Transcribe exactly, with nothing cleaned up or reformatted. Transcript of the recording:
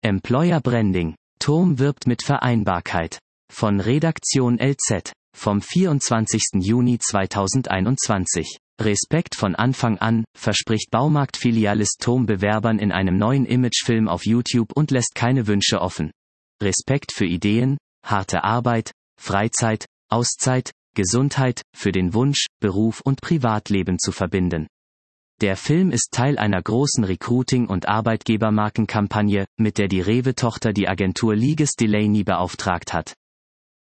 Employer Branding. Turm wirbt mit Vereinbarkeit. Von Redaktion L Z. Vom vierundzwanzigsten Juni zweitausendeinundzwanzig. Respekt von Anfang an, verspricht Baumarktfilialist Turm Bewerbern in einem neuen Imagefilm auf YouTube und lässt keine Wünsche offen. Respekt für Ideen, harte Arbeit, Freizeit, Auszeit, Gesundheit, für den Wunsch, Beruf und Privatleben zu verbinden. Der Film ist Teil einer großen Recruiting- und Arbeitgebermarkenkampagne, mit der die Rewe-Tochter die Agentur Liges Delaney beauftragt hat.